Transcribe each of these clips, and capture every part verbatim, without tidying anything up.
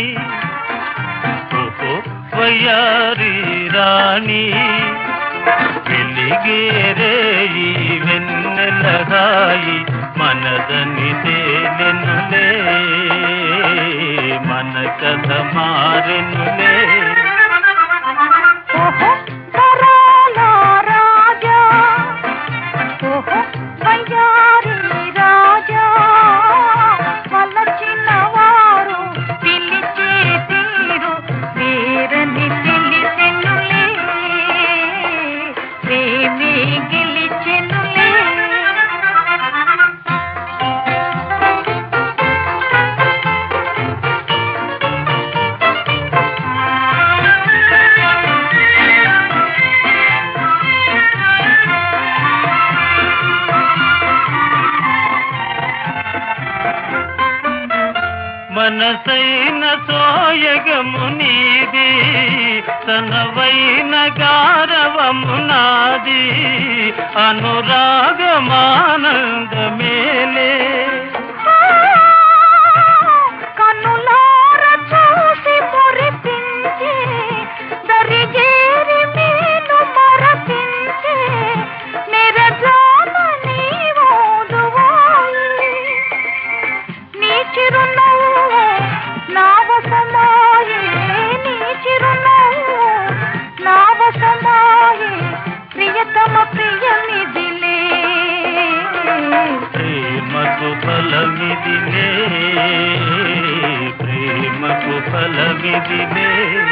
ఓహో వయ్యారి రాణి వెలిగేరేయి వెన్నెలగాయి మనదని తేలెనులే మన కథ మారెనులే మనసైన సోయగము నీది తనవైన గారవము నాది అనురాగమానందమేలే కనులార చూసి మురిపించి దరిజేరి మీను మరపించి నిరజాన నీవోదువాయి నీ చిరునవ్వు నావసమాయే నీ చిరునవ్వు నావసమాయే ప్రియతమ ప్రియమిదిలే ప్రేమకు ఫలమిదిలే ప్రేమకు ఫలమిదిలే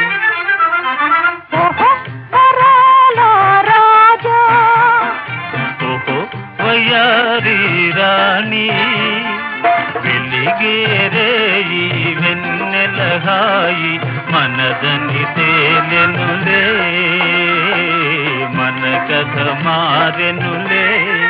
ఓహో వరాల రాజా ఓహో వయ్యారి రాణి వెలిగేరేయి వెన్నెలగాయి మనదని తేలెనులే మన కథ మారెనులే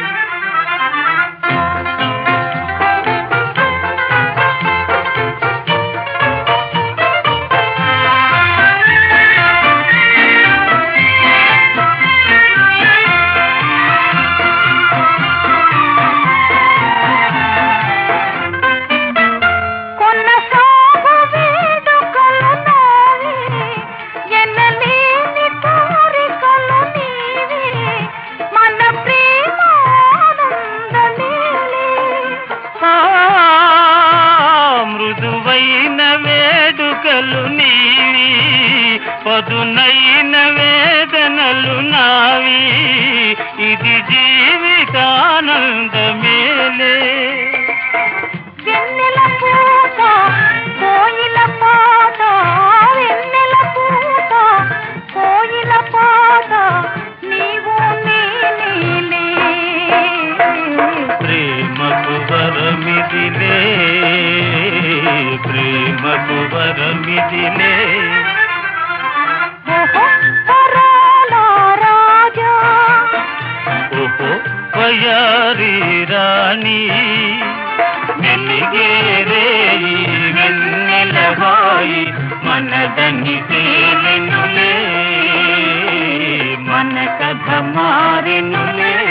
మృదువైన వేడుకలు నీవి పదునైన వేదనలు నావి ఇది జీవితానందమేలే వెన్నెల పూత కోయిల పాట వెన్నెల పూత కోయిల పాట నీవు నీలే ప్రేమకు వరమిదిలే ప్రేమకు వరమిదిలే ఓహో వరాల రాజా ఓహో వయ్యారి రాణి వెలిగేరేయి వెన్నెలగాయి మనదని తేలెనులే మన కథ మారెనులే